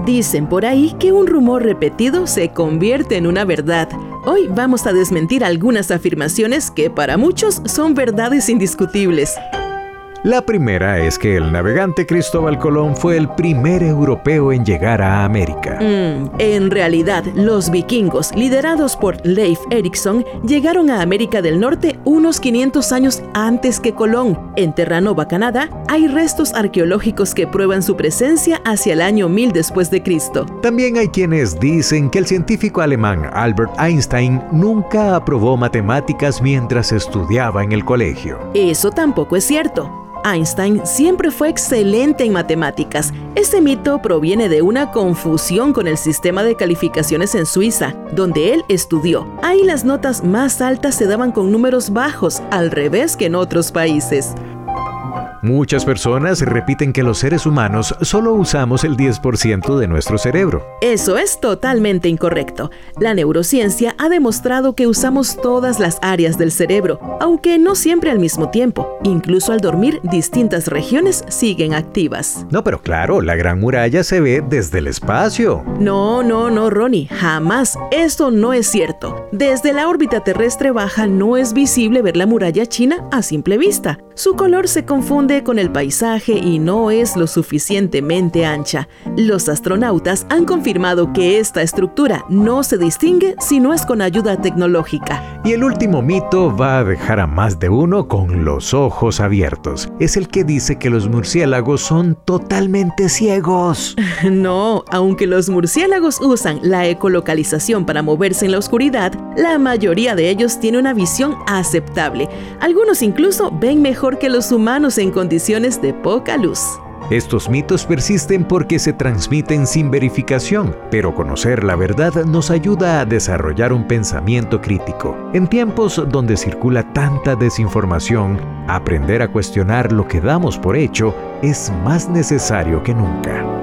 Dicen por ahí que un rumor repetido se convierte en una verdad. Hoy vamos a desmentir algunas afirmaciones que para muchos son verdades indiscutibles. La primera es que el navegante Cristóbal Colón fue el primer europeo en llegar a América. En realidad, los vikingos, liderados por Leif Erikson, llegaron a América del Norte unos 500 años antes que Colón. En Terranova, Canadá, hay restos arqueológicos que prueban su presencia hacia el año 1000 después de Cristo. También hay quienes dicen que el científico alemán Albert Einstein nunca aprobó matemáticas mientras estudiaba en el colegio. Eso tampoco es cierto. Einstein siempre fue excelente en matemáticas. Ese mito proviene de una confusión con el sistema de calificaciones en Suiza, donde él estudió. Ahí las notas más altas se daban con números bajos, al revés que en otros países. Muchas personas repiten que los seres humanos solo usamos el 10% de nuestro cerebro. Eso es totalmente incorrecto. La neurociencia ha demostrado que usamos todas las áreas del cerebro, aunque no siempre al mismo tiempo. Incluso al dormir, distintas regiones siguen activas. No, pero claro, la Gran Muralla se ve desde el espacio. No, Ronnie, jamás. Eso no es cierto. Desde la órbita terrestre baja no es visible ver la muralla china a simple vista. Su color se confunde con el paisaje y no es lo suficientemente ancha. Los astronautas han confirmado que esta estructura no se distingue si no es con ayuda tecnológica. Y el último mito va a dejar a más de uno con los ojos abiertos. Es el que dice que los murciélagos son totalmente ciegos. No, aunque los murciélagos usan la ecolocalización para moverse en la oscuridad, la mayoría de ellos tiene una visión aceptable. Algunos incluso ven mejor que los humanos en condiciones de poca luz. Estos mitos persisten porque se transmiten sin verificación, pero conocer la verdad nos ayuda a desarrollar un pensamiento crítico. En tiempos donde circula tanta desinformación, aprender a cuestionar lo que damos por hecho es más necesario que nunca.